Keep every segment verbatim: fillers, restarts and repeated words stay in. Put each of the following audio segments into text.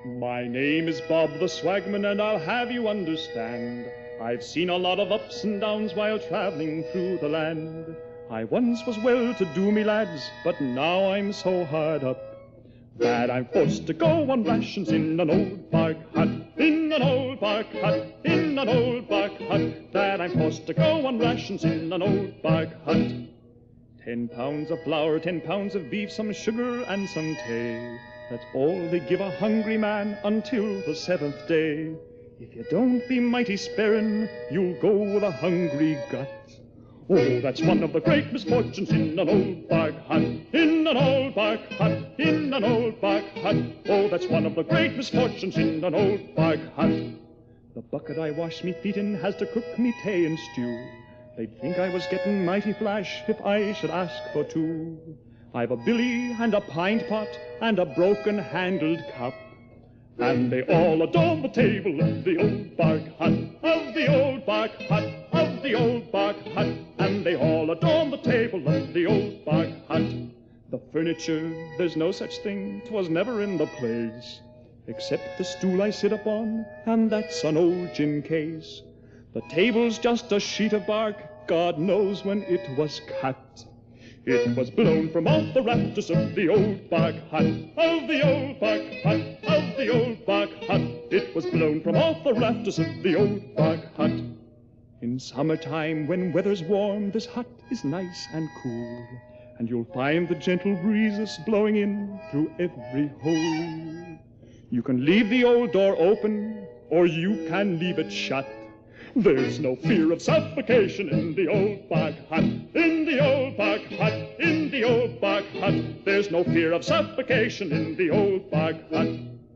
My name is Bob the Swagman, and I'll have you understand, I've seen a lot of ups and downs while traveling through the land. I once was well-to-do, me lads, but now I'm so hard up that I'm forced to go on rations in an old bark hut, in an old bark hut, in an old bark hut, that I'm forced to go on rations in an old bark hut. Ten pounds of flour, ten pounds of beef, some sugar and some tea. That's all they give a hungry man until the seventh day. If you don't be mighty sparing, you'll go with a hungry gut. Oh, that's one of the great misfortunes in an old bark hut, in an old bark hut, in an old bark hut. Oh, that's one of the great misfortunes in an old bark hut. The bucket I wash me feet in has to cook me tea and stew. They'd think I was getting mighty flash if I should ask for two. I've a billy and a pint pot and a broken-handled cup, and they all adorn the table of the old bark hut, of the old bark hut, of the old bark hut, and they all adorn the table of the old bark hut. The furniture, there's no such thing, 'twas never in the place, except the stool I sit upon, and that's an old gin case. The table's just a sheet of bark, God knows when it was cut. It was blown from off the rafters of the old bark hut, of the old bark hut, of the old bark hut. It was blown from off the rafters of the old bark hut. In summertime, when weather's warm, this hut is nice and cool, and you'll find the gentle breezes blowing in through every hole. You can leave the old door open, or you can leave it shut. There's no fear of suffocation in the old bark hut, in the old bark hut, in the old bark hut. There's no fear of suffocation in the old bark hut.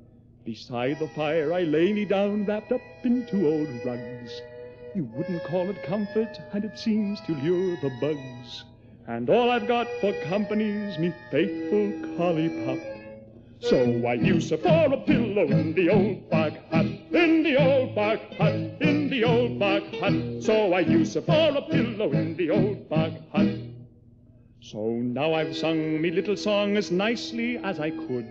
Beside the fire I lay me down, wrapped up in two old rugs. You wouldn't call it comfort, and it seems to lure the bugs. And all I've got for company's me faithful collie pup. So I use her for a pillow in the old bark hut, in the old bark hut, in the old bark hut. So I use her for a pillow in the old bark hut. So now I've sung me little song as nicely as I could.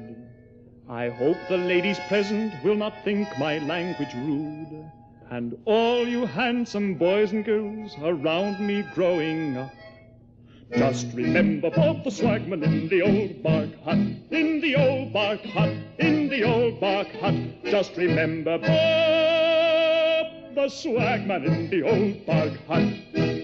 I hope the ladies present will not think my language rude, and all you handsome boys and girls around me growing up, just remember Bob the Swagman in the old bark hut, in the old bark hut, in the old bark hut. Just remember Bob the Swagman in the old bark hut.